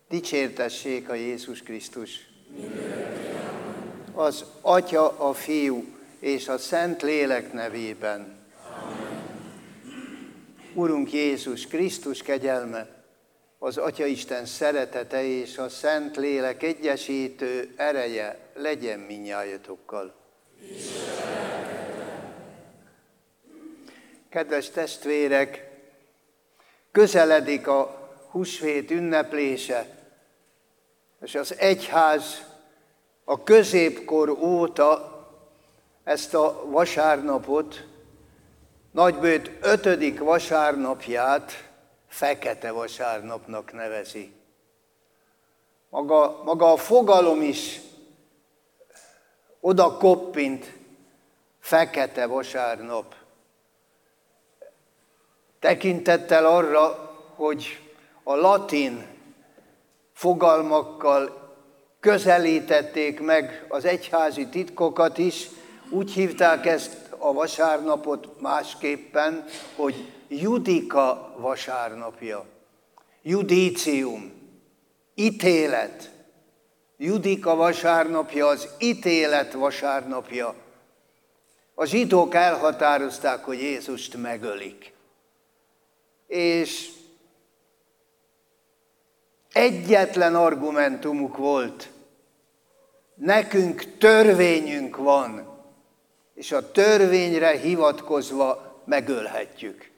Dicsértessék a Jézus Krisztus! Az Atya, a Fiú és a Szent Lélek nevében. Amen. Urunk Jézus Krisztus kegyelme, az Atyaisten szeretete és a Szent Lélek egyesítő ereje legyen mindnyájatokkal. Kedves testvérek, közeledik a húsvét ünneplése, és az egyház a középkor óta ezt a vasárnapot, Nagybőjt 5. vasárnapját Fekete vasárnapnak nevezi. Maga a fogalom is oda koppint, Fekete vasárnap. Tekintettel arra, hogy a latin fogalmakkal közelítették meg az egyházi titkokat is, úgy hívták ezt a vasárnapot másképpen, hogy Judika vasárnapja. Judicium, ítélet. Judika vasárnapja az ítélet vasárnapja. A zsidók elhatározták, hogy Jézust megölik. És egyetlen argumentumuk volt, nekünk törvényünk van, és a törvényre hivatkozva megölhetjük.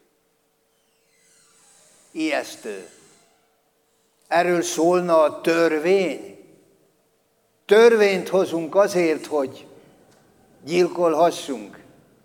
Ijesztő. Erről szólna a törvény? Törvényt hozunk azért, hogy gyilkolhassunk.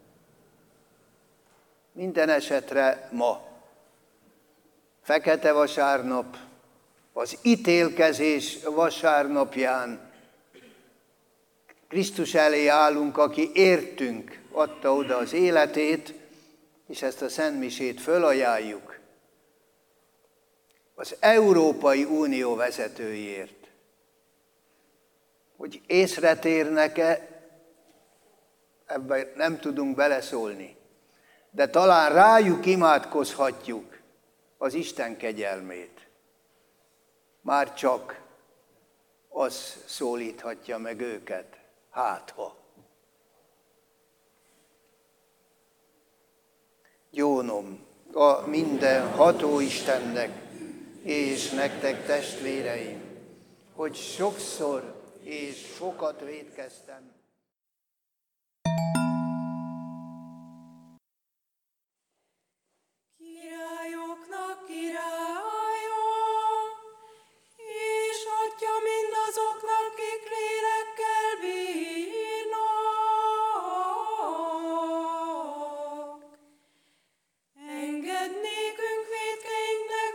Minden esetre ma, Fekete vasárnap, az ítélkezés vasárnapján Krisztus elé állunk, aki értünk adta oda az életét, és ezt a szentmisét fölajánljuk az Európai Unió vezetőiért. Hogy észretérnek-e, ebben nem tudunk beleszólni, de talán rájuk imádkozhatjuk az Isten kegyelmét. Már csak az szólíthatja meg őket, hátha. Gyónom a mindenható Istennek, és nektek testvéreim, hogy sokszor és sokat vétkeztem. Királyoknak királya, és Atya mindazoknak, kik lélekkel bírnak. Engedd nékünk vétkeinknek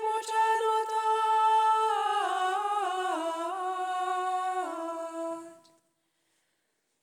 bocsánatát,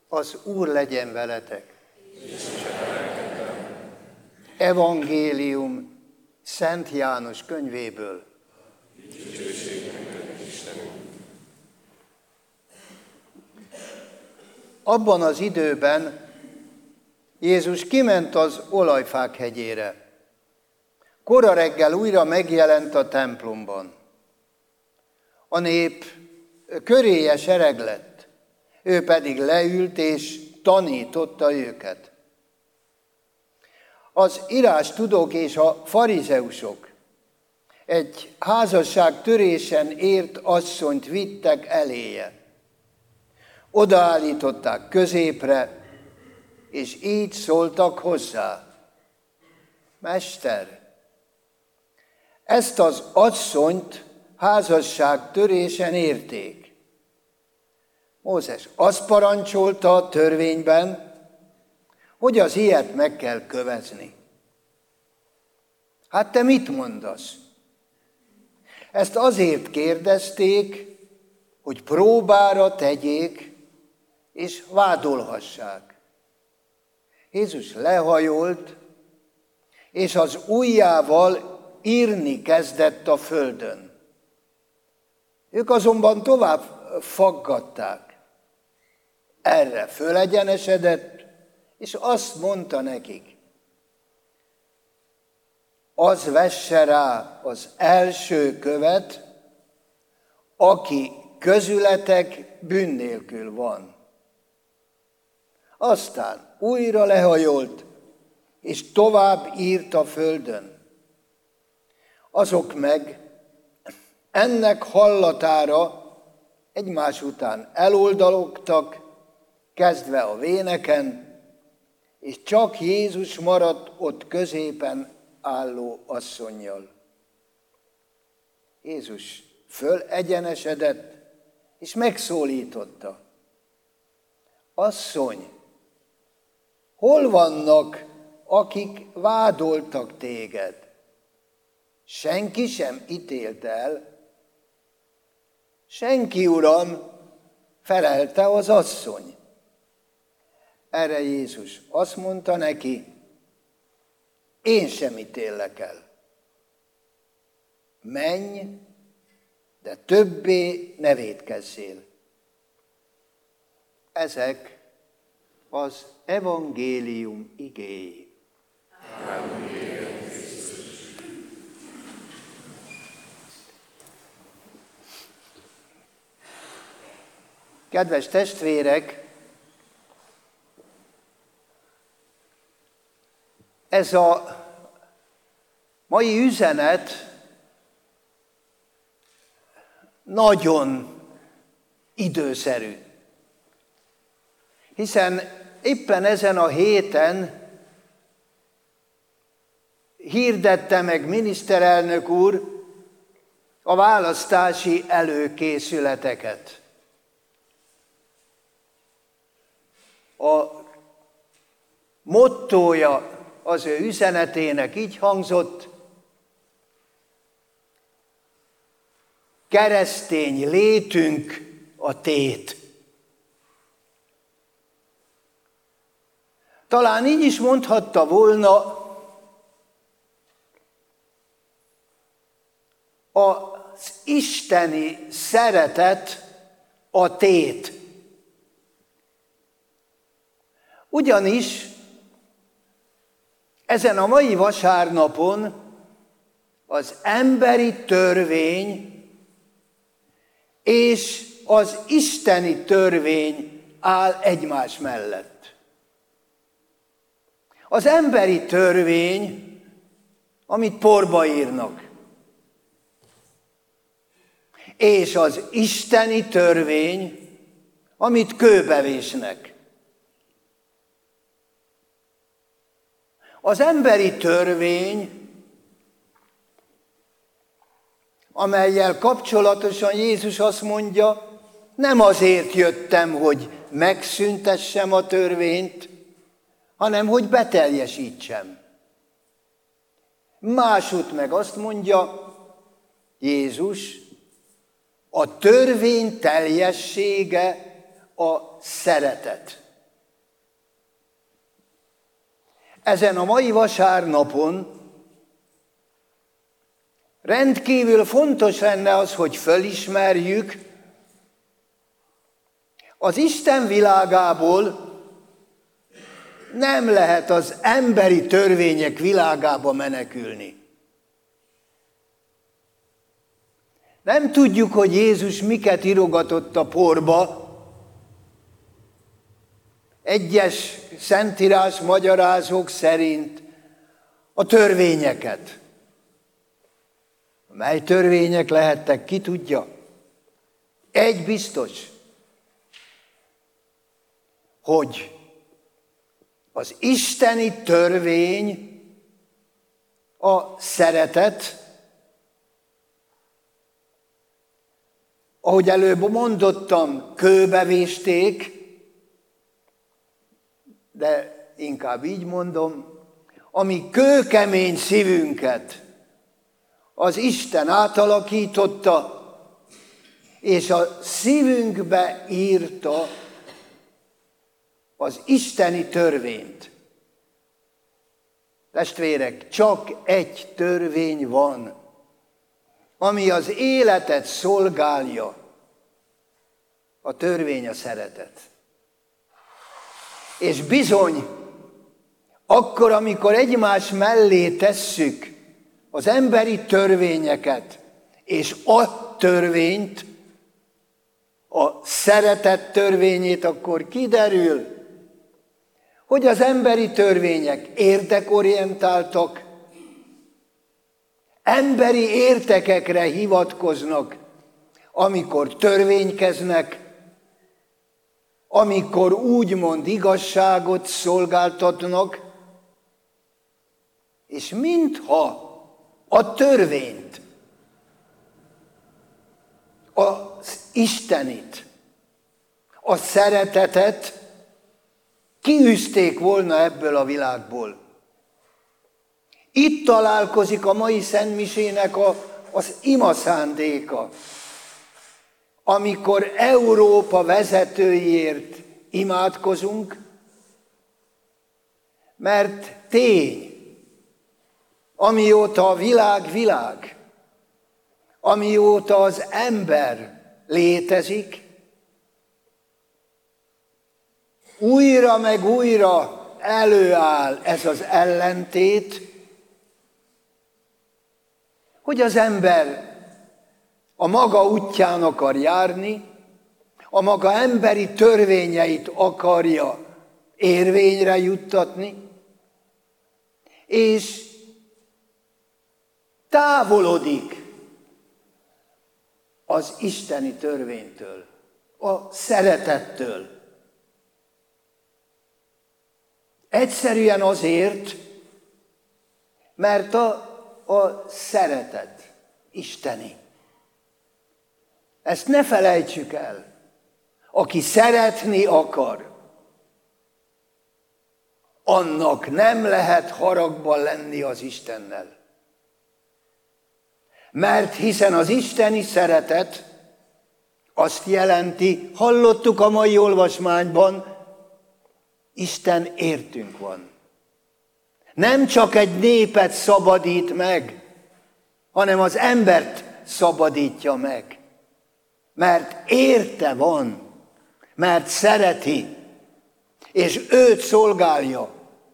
Az Úr legyen veletek. Evangélium Szent János könyvéből. Abban az időben Jézus kiment az Olajfák hegyére. Kora reggel újra megjelent a templomban. A nép köréje sereg lett, ő pedig leült és tanította őket. Az írástudók és a farizeusok egy házasságtörésen ért asszonyt vittek eléje. Odaállították középre, és így szóltak hozzá: Mester, ezt az asszonyt házasságtörésen érték. Mózes azt parancsolta a törvényben, hogy az ilyet meg kell kövezni. Hát te mit mondasz? Ezt azért kérdezték, hogy próbára tegyék és vádolhassák. Jézus lehajolt, és az ujjával írni kezdett a földön. Ők azonban tovább faggatták. Erre fölegyenesedett, és azt mondta nekik: az vesse rá az első követ, aki közületek bűn nélkül van. Aztán újra lehajolt, és tovább írt a földön. Azok meg ennek hallatára egymás után eloldalogtak, kezdve a véneken, és csak Jézus maradt ott középen álló asszonnyal. Jézus fölegyenesedett, és megszólította: Asszony, hol vannak, akik vádoltak téged? Senki sem ítélt el? Senki, Uram, felelte az asszony. Erre Jézus azt mondta neki: én sem ítéllek el. Menj, de többé ne vétkezzél. Ezek az evangélium igéi. Kedves testvérek, ez a mai üzenet nagyon időszerű, hiszen éppen ezen a héten hirdette meg miniszterelnök úr a választási előkészületeket. A mottója az ő üzenetének így hangzott: keresztény létünk a tét. Talán így is mondhatta volna: az isteni szeretet a tét. Ugyanis ezen a mai vasárnapon az emberi törvény és az isteni törvény áll egymás mellett. Az emberi törvény, amit porba írnak, és az isteni törvény, amit kőbe vésnek. Az emberi törvény, amellyel kapcsolatosan Jézus azt mondja: nem azért jöttem, hogy megszüntessem a törvényt, hanem hogy beteljesítsem. Másút meg azt mondja Jézus: a törvény teljessége a szeretet. ezen a mai vasárnapon rendkívül fontos lenne az, hogy fölismerjük, az Isten világából nem lehet az emberi törvények világába menekülni. Nem tudjuk, hogy Jézus miket írogatott a porba. Egyes szentírás magyarázók szerint a törvényeket. Mely törvények lehettek, ki tudja? Egy biztos, hogy az isteni törvény a szeretet, ahogy előbb mondottam, kőbe vésték, de inkább így mondom, ami kőkemény szívünket az Isten átalakította, és a szívünkbe írta az isteni törvényt. Testvérek, csak egy törvény van, ami az életet szolgálja. A törvény a szeretet. És bizony, akkor, amikor egymás mellé tesszük az emberi törvényeket és a törvényt, a szeretet törvényét, akkor kiderül, hogy az emberi törvények érdekorientáltak, emberi értekekre hivatkoznak, amikor törvénykeznek, amikor úgymond igazságot szolgáltatnak, és mintha a törvényt, az Istenit, a szeretetet kiűzték volna ebből a világból. Itt találkozik a mai szentmisének az ima szándéka, amikor Európa vezetőiért imádkozunk, mert tény, amióta a világ, amióta az ember létezik, újra meg újra előáll ez az ellentét, hogy az ember a maga útján akar járni, a maga emberi törvényeit akarja érvényre juttatni, és távolodik az isteni törvénytől, a szeretettől. Egyszerűen azért, mert a szeretet isteni. Ezt ne felejtsük el. Aki szeretni akar, annak nem lehet haragban lenni az Istennel. Mert hiszen az isteni szeretet azt jelenti, hallottuk a mai olvasmányban, Isten értünk van. Nem csak egy népet szabadít meg, hanem az embert szabadítja meg. Mert érte van, mert szereti, és őt szolgálja.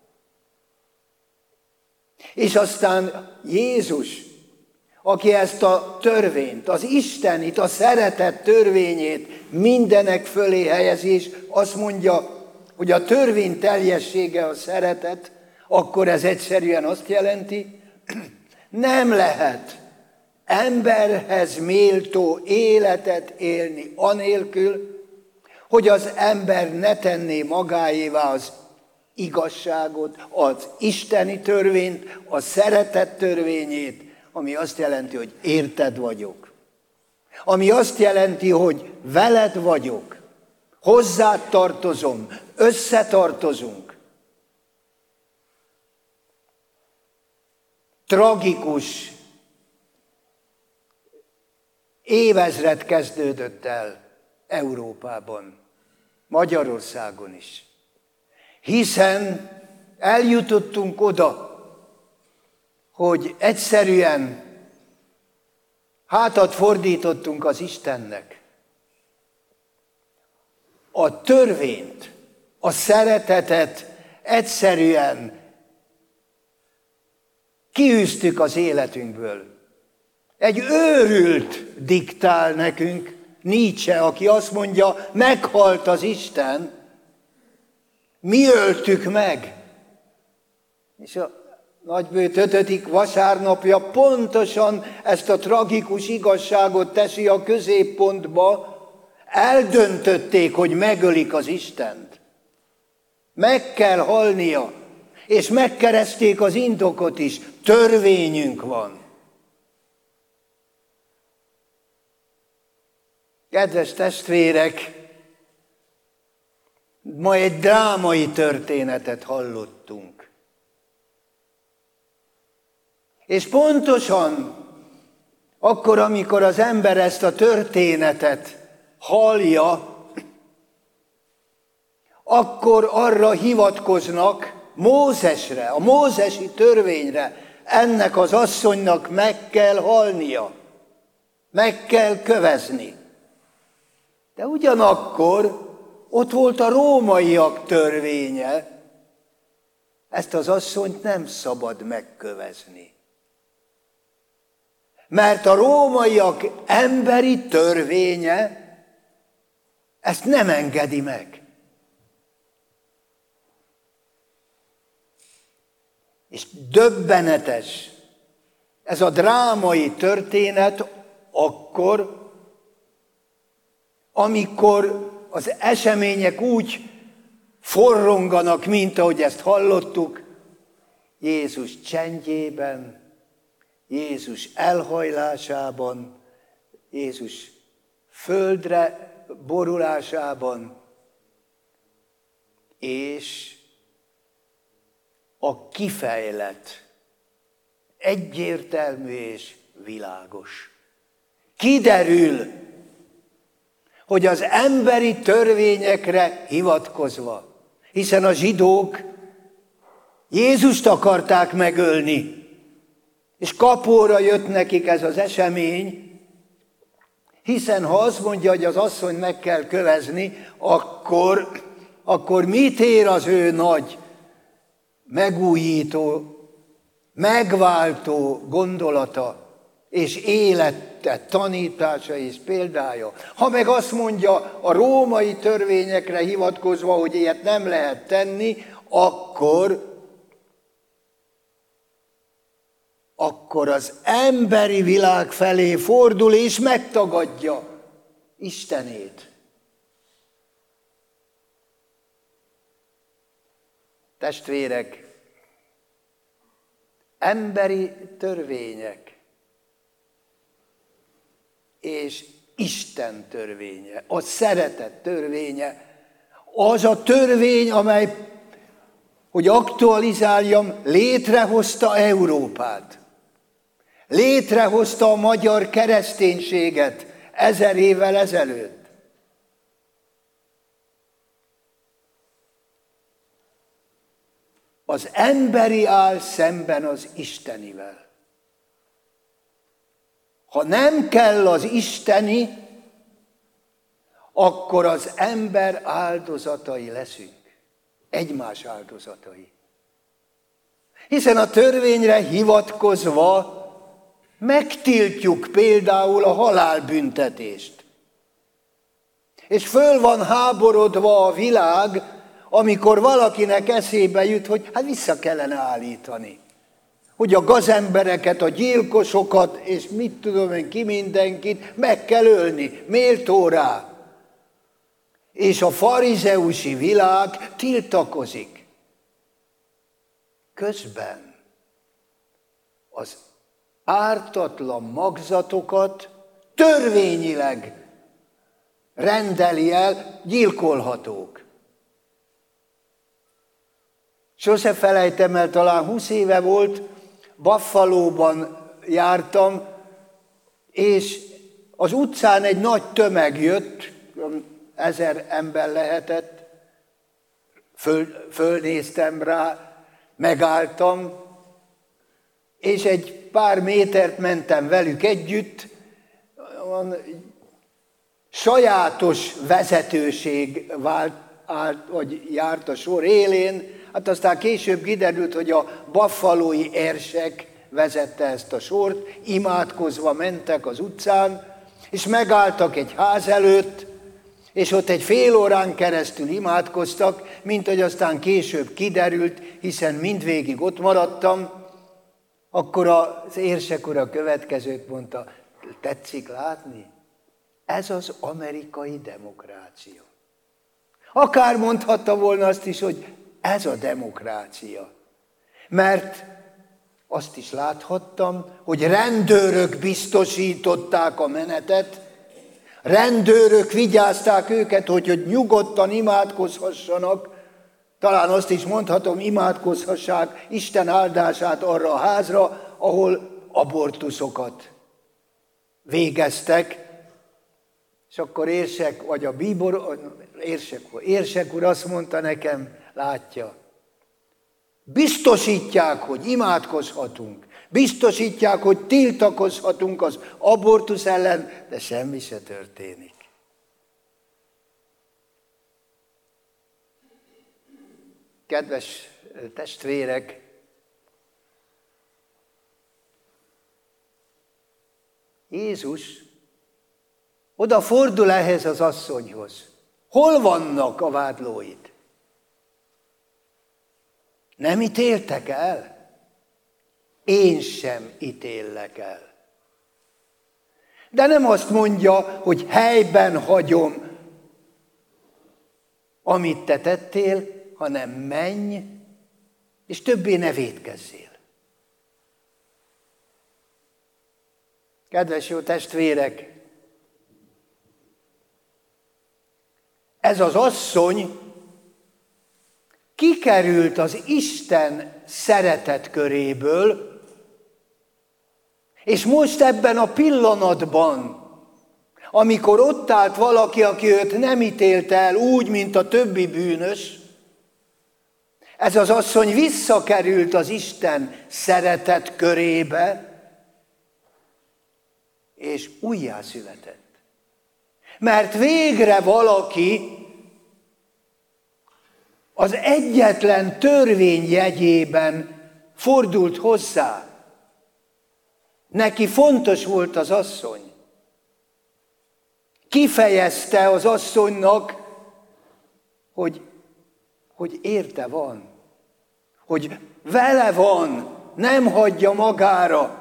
És aztán Jézus, aki ezt a törvényt, az Istenit, a szeretet törvényét mindenek fölé helyezi, és azt mondja, hogy a törvény teljessége a szeretet, akkor ez egyszerűen azt jelenti, nem lehet emberhez méltó életet élni anélkül, hogy az ember ne tenné magáévá az igazságot, az isteni törvényt, a szeretet törvényét, ami azt jelenti, hogy érted vagyok. Ami azt jelenti, hogy veled vagyok, hozzád tartozom, összetartozunk. Tragikus évezred kezdődött el Európában, Magyarországon is. Hiszen Eljutottunk oda, hogy egyszerűen hátat fordítottunk az Istennek. A törvényt, a szeretetet egyszerűen kiűztük az életünkből. Egy őrült diktál nekünk, Nietzsche, aki azt mondja, meghalt az Isten, mi öltük meg. És a Nagybőjt 5. vasárnapja pontosan ezt a tragikus igazságot teszi a középpontba. Eldöntötték, hogy megölik az Istent. Meg kell halnia, és megkeresték az indokot is. Törvényünk van. Kedves testvérek, ma egy drámai történetet hallottunk. És pontosan akkor, amikor az ember ezt a történetet hallja, akkor arra hivatkoznak Mózesre, a mózesi törvényre. Ennek az asszonynak meg kell halnia, meg kell kövezni. De ugyanakkor ott volt a rómaiak törvénye, ezt az asszonyt nem szabad megkövezni. Mert a rómaiak emberi törvénye ezt nem engedi meg. És döbbenetes ez a drámai történet akkor, amikor az események úgy forronganak, mint ahogy ezt hallottuk, Jézus csendjében, Jézus elhajlásában, Jézus földre borulásában, és a kifejlet egyértelmű és világos. Kiderül, hogy az emberi törvényekre hivatkozva, hiszen a zsidók Jézust akarták megölni, és kapóra jött nekik ez az esemény, hiszen ha azt mondja, hogy az asszony meg kell kövezni, akkor mit ér az ő nagy, megújító, megváltó gondolata, és élete, tanítása és példája. Ha meg azt mondja a római törvényekre hivatkozva, hogy ilyet nem lehet tenni, akkor az emberi világ felé fordul és megtagadja Istenét. Testvérek, emberi törvények és Isten törvénye, a szeretet törvénye, az a törvény, amely, hogy aktualizáljam, létrehozta Európát. Létrehozta a magyar kereszténységet 1000 évvel ezelőtt. Az emberi áll szemben az istenivel. Ha nem kell az isteni, akkor az ember áldozatai leszünk. Egymás áldozatai. Hiszen a törvényre hivatkozva megtiltjuk például a halálbüntetést. És föl van háborodva a világ, amikor valakinek eszébe jut, hogy hát vissza kellene állítani. Hogy a gazembereket, a gyilkosokat, és mit tudom én ki mindenkit meg kell ölni, méltó rá. És a farizeusi világ tiltakozik. Közben az ártatlan magzatokat törvényileg rendeli el gyilkolhatók. Sose felejtem el, talán 20 éve volt, Buffalóban jártam, és az utcán egy nagy tömeg jött, 1000 ember lehetett, fölnéztem rá, Megálltam, és egy pár métert mentem velük együtt, sajátos vezetőség járt a sor élén, hát aztán később kiderült, hogy a buffalói érsek vezette ezt a sort, imádkozva mentek az utcán, és megálltak egy ház előtt, és ott egy fél órán keresztül imádkoztak, mint hogy aztán később kiderült, hiszen mindvégig ott maradtam, akkor az érsek úr a következőt mondta, tetszik látni? Ez az amerikai demokrácia. Akár mondhatta volna azt is, hogy ez a demokrácia. Mert azt is láthattam, hogy rendőrök biztosították a menetet, rendőrök vigyázták őket, hogy nyugodtan imádkozhassanak, talán azt is mondhatom, imádkozhassák Isten áldását arra a házra, ahol abortuszokat végeztek. És akkor érsek, vagy a érsek úr azt mondta nekem, látja, biztosítják, hogy imádkozhatunk, biztosítják, hogy tiltakozhatunk az abortusz ellen, de semmi se történik. Kedves testvérek, Jézus oda fordul ehhez az asszonyhoz. Hol vannak a vádlóid? Nem ítéltek el? Én sem ítéllek el. De nem azt mondja, hogy helyben hagyom, amit te tettél, hanem menj, és többé ne vétkezzél. Kedves jó testvérek, ez az asszony kikerült az Isten szeretet köréből, és most ebben a pillanatban, amikor ott állt valaki, aki őt nem ítélte el úgy, mint a többi bűnös, ez az asszony visszakerült az Isten szeretet körébe, és újjászületett. Mert végre valaki az egyetlen törvény jegyében fordult hozzá. Neki fontos volt az asszony. Kifejezte az asszonynak, hogy érte van, hogy vele van, nem hagyja magára,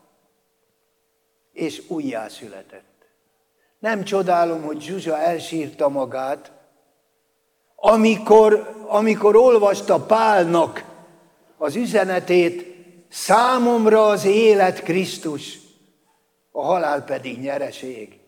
és újjászületett. Nem csodálom, hogy Zsuzsa elsírta magát, amikor olvasta Pálnak az üzenetét, számomra az élet Krisztus, a halál pedig nyereség.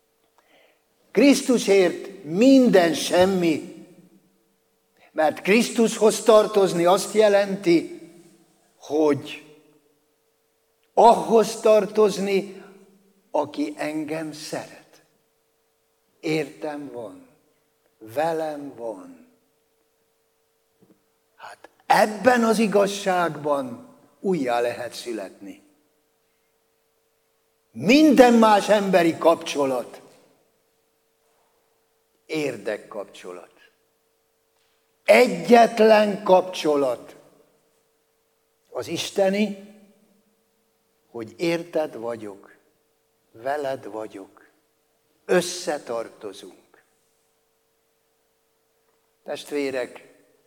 Krisztusért minden semmi, mert Krisztushoz tartozni azt jelenti, hogy ahhoz tartozni, aki engem szeret. Értem van, velem van. Hát ebben az igazságban újjá lehet születni. Minden más emberi kapcsolat érdekkapcsolat. Egyetlen kapcsolat az isteni, hogy érted vagyok, veled vagyok, összetartozunk. Testvérek,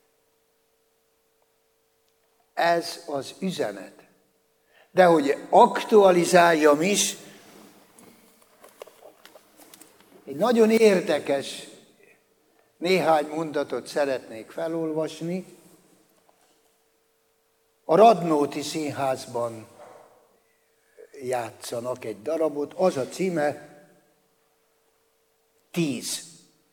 ez az üzenet. De hogy aktualizáljam is, egy nagyon érdekes néhány mondatot szeretnék felolvasni. A Radnóti Színházban játszanak egy darabot, az a címe 10.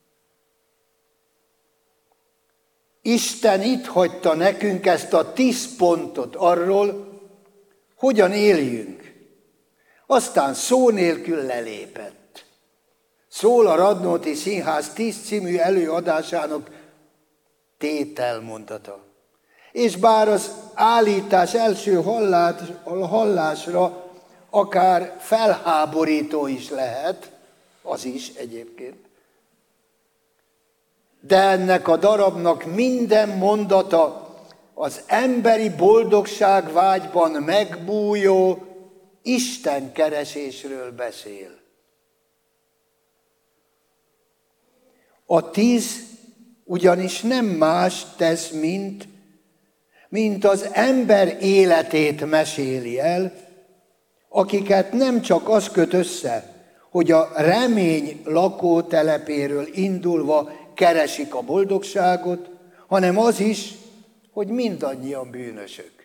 Isten itt hagyta nekünk ezt a 10 pontot arról, hogyan éljünk. Aztán szó nélkül lelépett. Szól a Radnóti Színház 10 című előadásának tételmondata. És bár az állítás első hallásra akár felháborító is lehet, az is egyébként, de ennek a darabnak minden mondata az emberi boldogság vágyban megbújó Isten keresésről beszél. A 10 ugyanis nem más tesz, mint az ember életét meséli el, akiket nem csak az köt össze, hogy a remény lakótelepéről indulva keresik a boldogságot, hanem az is, hogy mindannyian bűnösök.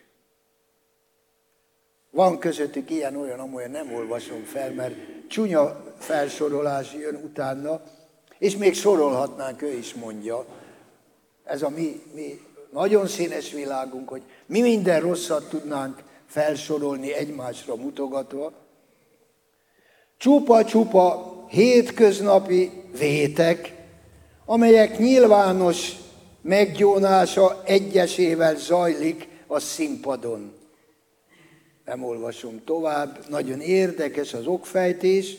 Van közöttük ilyen-olyan, amolyan nem olvasom fel, mert csúnya felsorolás jön utána, és még sorolhatnánk, ő is mondja. Ez a mi nagyon színes világunk, hogy mi minden rosszat tudnánk felsorolni egymásra mutogatva. Csupa-csupa hétköznapi vétek, amelyek nyilvános meggyónása egyesével zajlik a színpadon. Nem olvasom tovább, nagyon érdekes az okfejtés.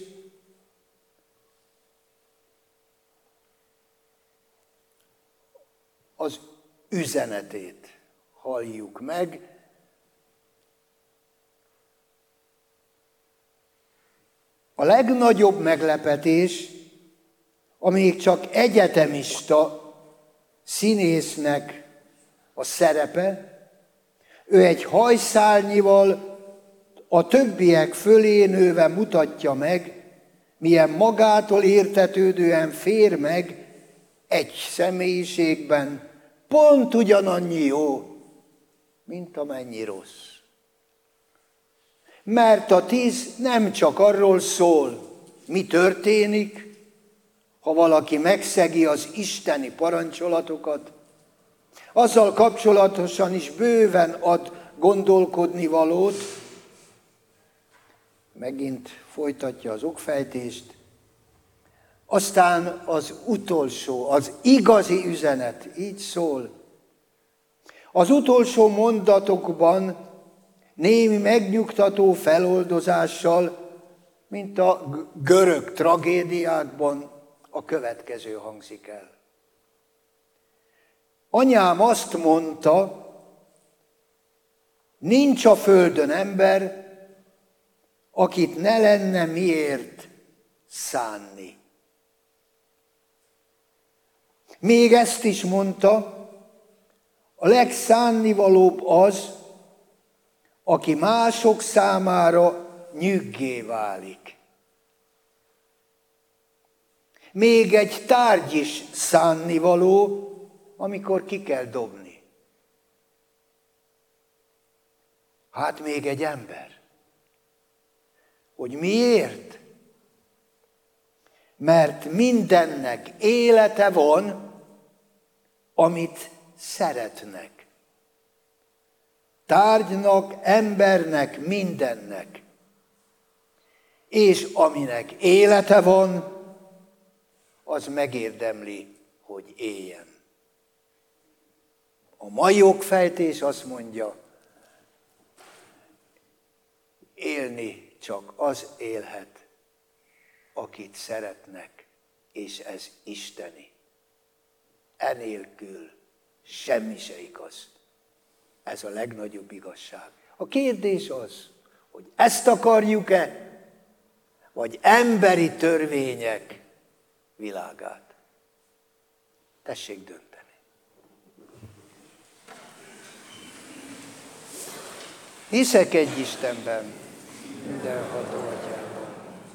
Az üzenetét halljuk meg. A legnagyobb meglepetés, amíg csak egyetemista színésznek a szerepe, ő egy hajszálnyival a többiek fölé nőve mutatja meg, milyen magától értetődően fér meg egy személyiségben pont ugyanannyi jó, mint amennyi rossz. Mert a 10 nem csak arról szól, mi történik, ha valaki megszegi az isteni parancsolatokat, azzal kapcsolatosan is bőven ad gondolkodni valót. Megint folytatja az okfejtést. Aztán az utolsó, az igazi üzenet, így szól. Az utolsó mondatokban némi megnyugtató feloldozással, mint a görög tragédiákban a következő hangzik el. Anyám azt mondta, nincs a földön ember, akit ne lenne miért szánni. Még ezt is mondta, a legszánnivalóbb az, aki mások számára nyüggé válik. Még egy tárgy is szánnivaló, amikor ki kell dobni. Hát még egy ember. Hogy miért? Mert mindennek élete van, amit szeretnek. Tárgynak, embernek, mindennek. És aminek élete van, az megérdemli, hogy éljen. A mai okfejtés azt mondja, élni csak az élhet, akit szeretnek, és ez isteni. Enélkül semmi se igaz. Ez a legnagyobb igazság. A kérdés az, hogy ezt akarjuk-e, vagy emberi törvények világát. Tessék dönteni. Hiszek egy Istenben, mindenható Atyában.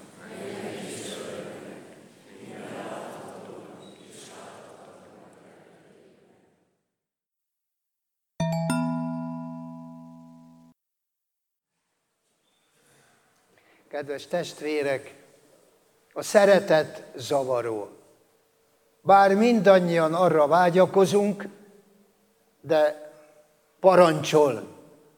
Kedves testvérek, a szeretet zavaró. Bár mindannyian arra vágyakozunk, de parancsol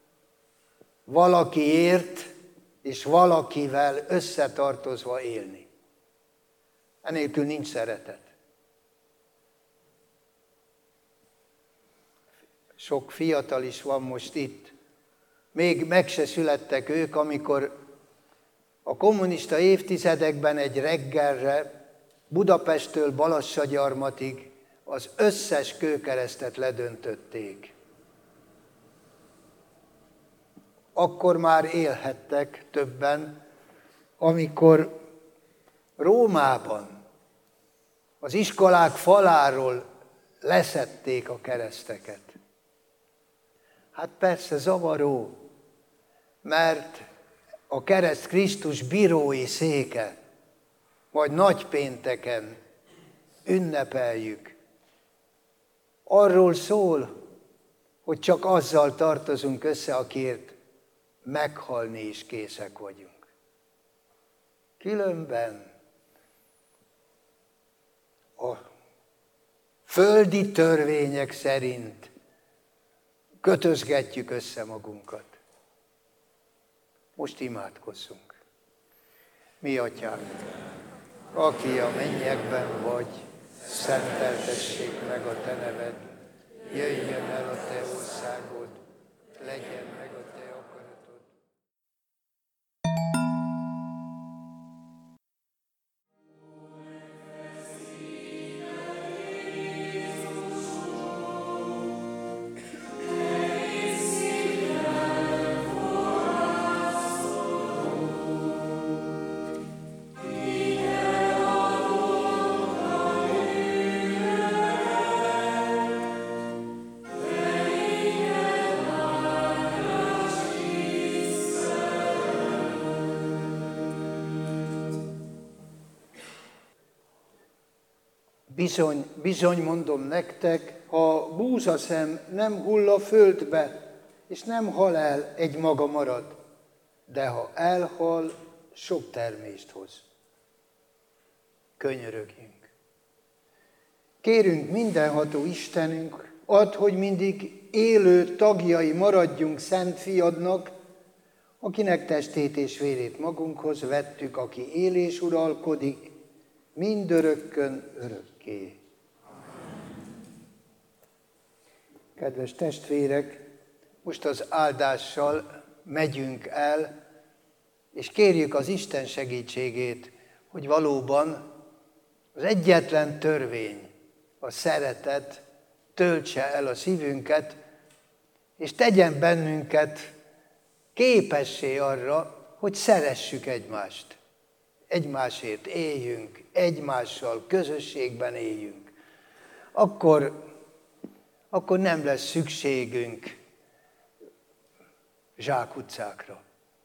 valakiért és valakivel összetartozva élni. Enélkül nincs szeretet. sok fiatal is van most itt. Még meg se születtek ők, amikor a kommunista évtizedekben egy reggelre Budapesttől Balassagyarmatig az összes kőkeresztet ledöntötték. Akkor már élhettek többen, amikor Rómában az iskolák faláról leszedték a kereszteket. Hát persze zavaró, mert a kereszt Krisztus bírói széke, majd nagypénteken ünnepeljük. Arról szól, hogy csak azzal tartozunk össze, akiért meghalni is készek vagyunk. Különben a földi törvények szerint kötözgetjük össze magunkat. Most imádkozzunk. Mi Atyánk, aki a mennyekben vagy, szenteltessék meg a Te neved, jöjjön el a Te országod, legyen meg a Te akaratod. Bizony mondom nektek, ha búzaszem nem hull a földbe, és nem hal el, egy maga marad, de ha elhal, sok termést hoz. Könyörögjünk. Kérünk mindenható Istenünk, add, hogy mindig élő tagjai maradjunk Szent Fiadnak, akinek testét és vérét magunkhoz vettük, aki él és uralkodik, mindörökkön örökké. Kedves testvérek, most az áldással megyünk el, és kérjük az Isten segítségét, hogy valóban az egyetlen törvény, a szeretet töltse el a szívünket, és tegyen bennünket képessé arra, hogy szeressük egymást. Egymásért éljünk, egymással közösségben éljünk. Akkor nem lesz szükségünk zsákutcákra.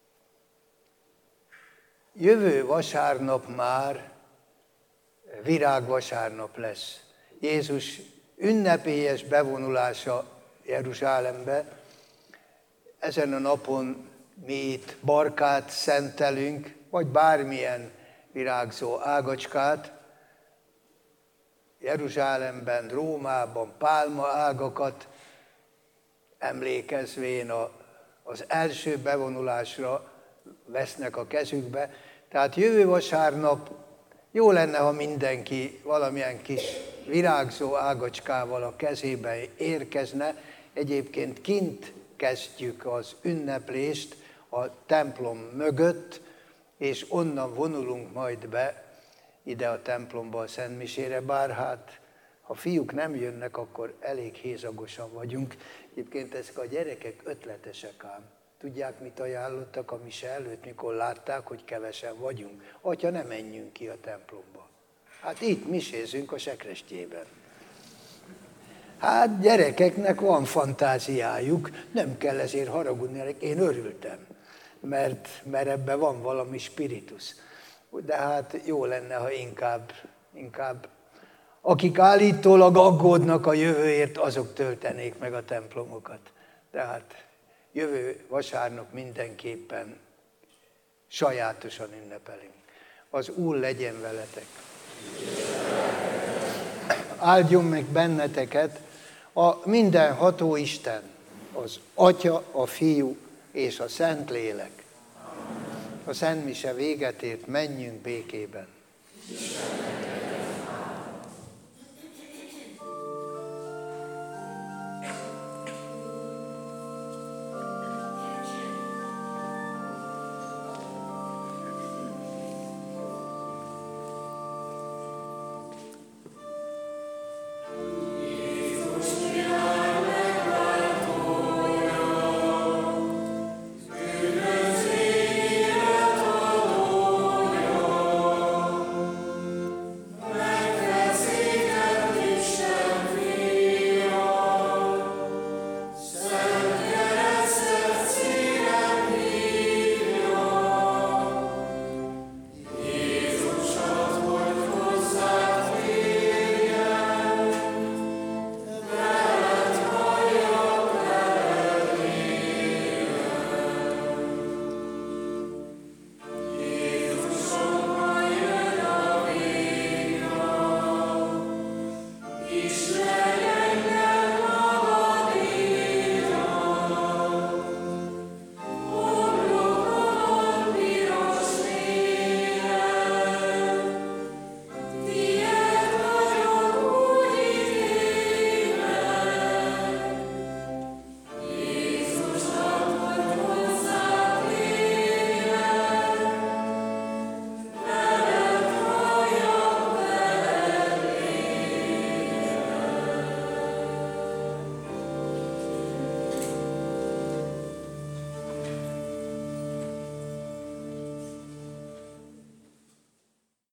Jövő vasárnap már virágvasárnap lesz. Jézus ünnepélyes bevonulása Jeruzsálembe. Ezen a napon mi itt barkát szentelünk, vagy bármilyen virágzó ágacskát. Jeruzsálemben, Rómában pálma ágakat emlékezvén az első bevonulásra vesznek a kezükbe. Tehát jövő vasárnap jó lenne, ha mindenki valamilyen kis virágzó ágacskával a kezében érkezne. Egyébként kint kezdjük az ünneplést a templom mögött, és onnan vonulunk majd be ide a templomba a szentmisére, bár hát, ha fiúk nem jönnek, akkor elég hézagosan vagyunk. Egyébként ezek a gyerekek ötletesek ám. Tudják, mit ajánlottak a mise előtt, mikor látták, hogy kevesen vagyunk? Atya, ne menjünk ki a templomba. Hát itt misézünk a sekrestjében. Hát gyerekeknek van fantáziájuk, nem kell ezért haragudni, én örültem, mert ebben van valami spiritus. De hát jó lenne, ha inkább akik állítólag aggódnak a jövőért, azok töltenék meg a templomokat. Tehát jövő vasárnap mindenképpen sajátosan ünnepelünk. Az Úr legyen veletek. Áldjon meg benneteket a mindenható Isten, az Atya, a Fiú és a Szentlélek. A szentmise véget ért, menjünk békében.